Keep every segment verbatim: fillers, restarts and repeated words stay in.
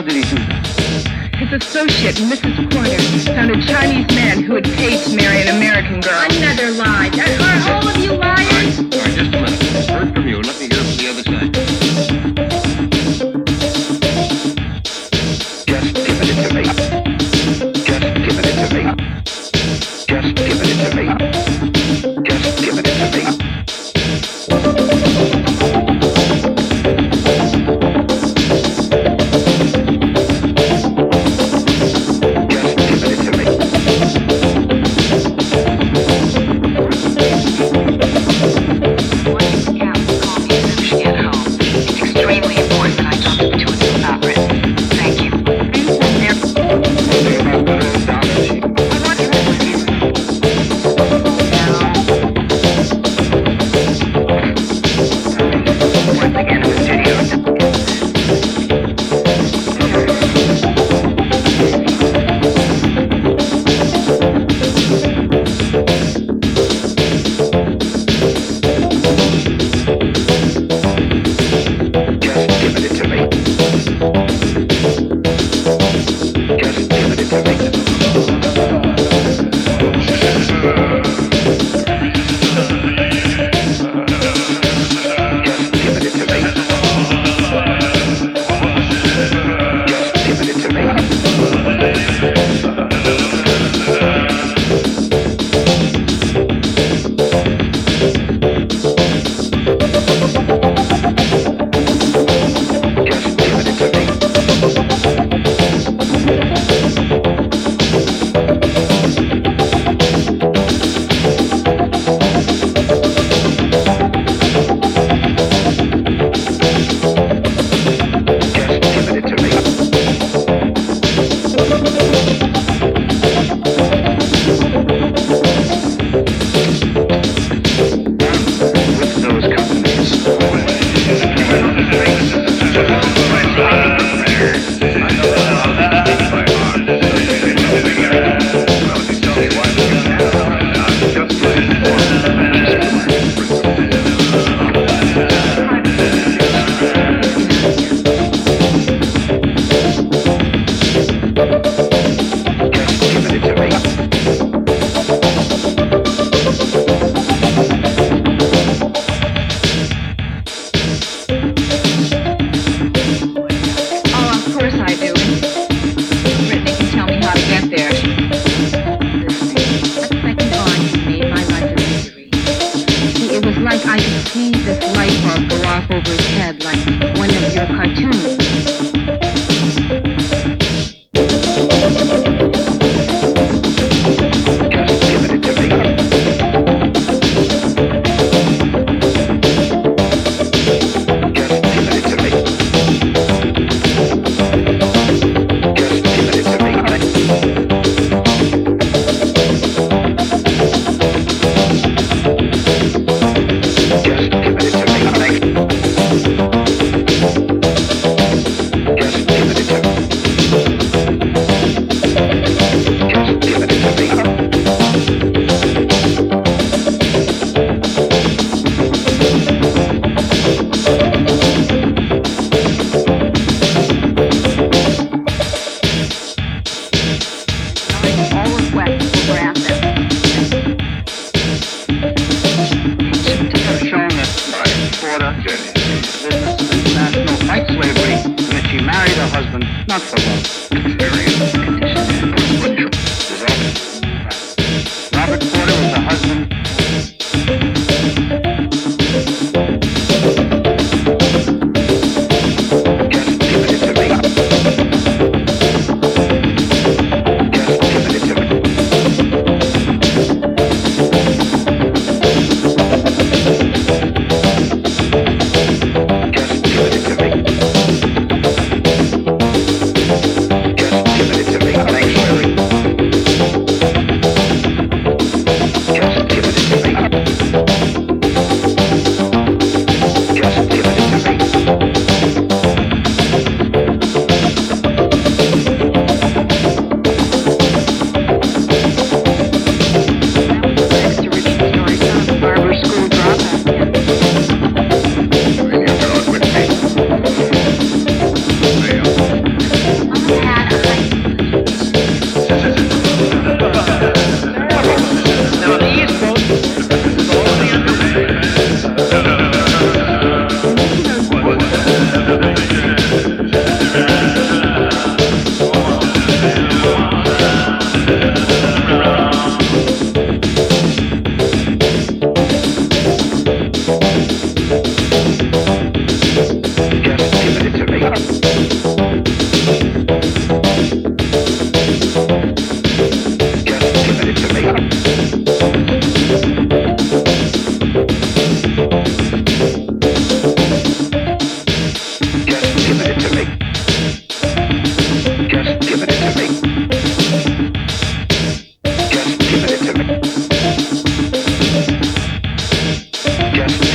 How did he do that? His associate, Missus Porter, found a Chinese man who had paid to marry an American girl. Another lie. Are all of you liars? All right, all right, just a minute. Heard from you. Let me hear from the other side. Just give it to me. Just give it to me. Just give it to me. Just give it to me.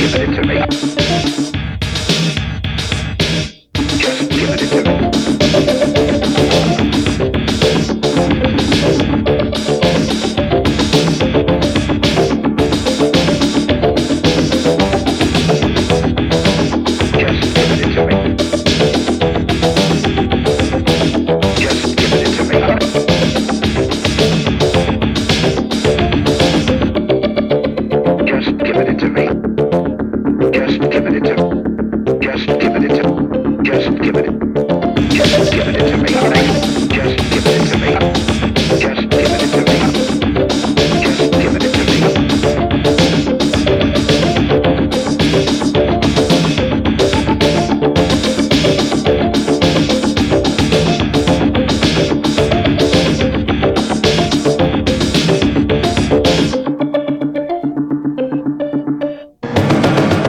give it to me. Just give it to me. Just give it to me. Just give it to me. Just give it to me. Just give it to me.